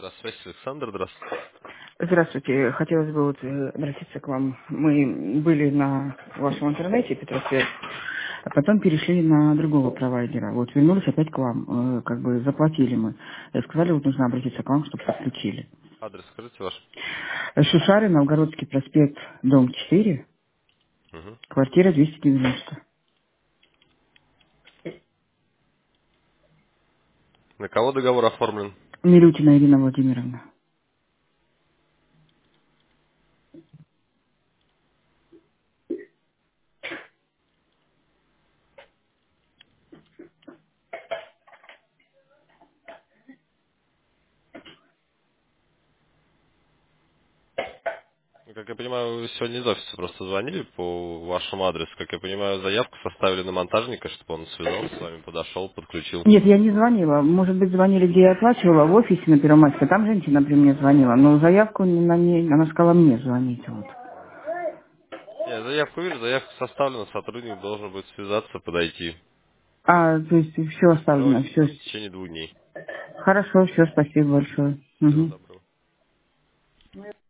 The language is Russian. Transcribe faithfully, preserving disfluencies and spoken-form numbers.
Здравствуйте, Александр, здравствуйте. Здравствуйте. Хотелось бы вот э, обратиться к вам. Мы были на вашем интернете, Петросвет, а потом перешли на другого провайдера. Вот вернулись опять к вам. Э, Как бы заплатили мы. Э, Сказали, вот нужно обратиться к вам, чтобы подключили. Адрес скажите ваш. Э, Шушарин, Новгородский проспект, дом четыре, Мгм. квартира двести девяносто. На кого договор оформлен? Милютина Ирина Владимировна. Ну, Как я понимаю, вы сегодня из офиса просто звонили по вашему адресу. Как я понимаю, заявку составили на монтажника, чтобы он связался с вами, подошел, подключил. Нет, я не звонила. Может быть, звонили, где я оплачивала, в офисе на Первомайской. Там женщина при мне звонила, но заявку не на ней, она сказала мне звонить. Вот. Я заявку вижу, заявка составлена, сотрудник должен будет связаться, подойти. А, то есть все Ну, оставлено, все. в течение двух дней. Хорошо, все, спасибо большое. Всего Мгм. доброго.